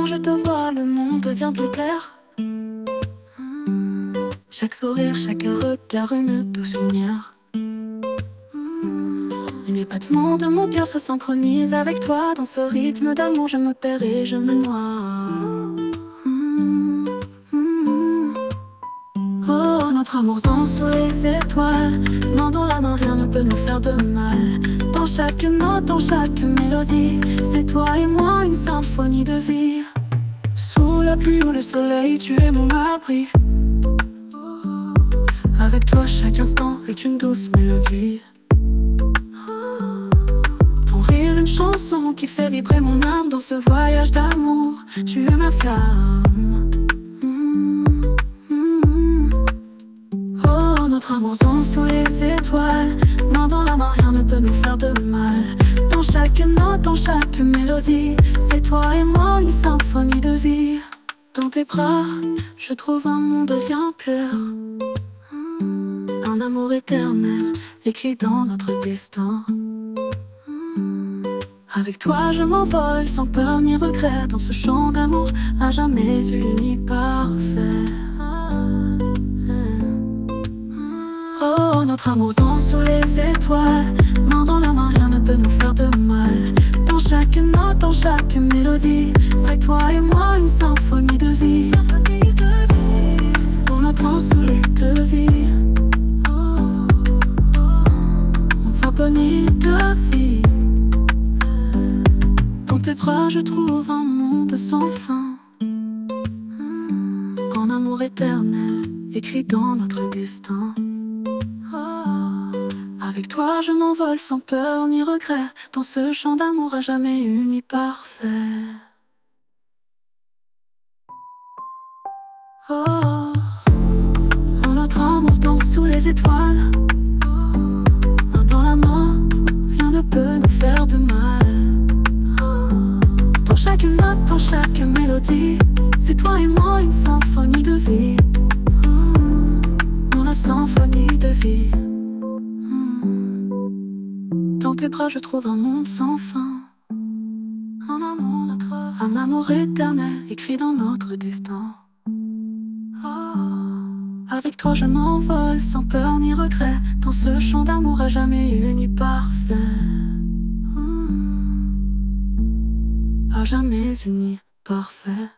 je te vois, le monde devient plus clair. Chaque sourire, chaque regard, une douce lumière. Les battements de mon cœur se synchronisent avec toi. Dans ce rythme d'amour, je me perds et je me noie. Oh, notre amour danse sous les étoiles. Main dans la main, rien ne peut nous faire de mal. Dans chaque note, dans chaque mélodie, c'est toi et moi, une symphonie de vie. Sous la pluie ou le soleil, tu es mon abri. Avec toi, chaque instant est une douce mélodie. Ton rire, une chanson qui fait vibrer mon âme. Dans ce voyage d'amour, tu es ma flamme. Oh, notre amour danse sous les étoiles. Main dans la main, rien ne peut nous faire de mal. Dans chaque note, dans chaque mélodie, c'est toi et moi, une symphonie de vie. Dans tes bras, je trouve un monde bien pur. Un amour éternel, écrit dans notre destin. Avec toi je m'envole sans peur ni regret. Dans ce chant d'amour à jamais uni parfait. Oh, notre amour danse sous les étoiles. Main dans la main, rien ne peut nous faire de mal. Dans chaque note, dans chaque mélodie, c'est toi et moi, une symphonie de vie. Pour notre ensuite de vie. Une symphonie de vie. Dans tes bras je trouve un monde sans fin. Un amour éternel, écrit dans notre destin. Avec toi je m'envole sans peur ni regret. Dans ce chant d'amour à jamais uni parfait. Oh, notre amour danse sous les étoiles. Main dans la main, rien ne peut nous faire de mal. Dans chaque note, dans chaque mélodie, c'est toi et moi, une symphonie de vie. Une symphonie de vie. Dans tes bras je trouve un monde sans fin. Un amour éternel, écrit dans notre destin. Oh, avec toi je m'envole sans peur ni regret. Dans ce chant d'amour à jamais uni parfait. À jamais uni parfait.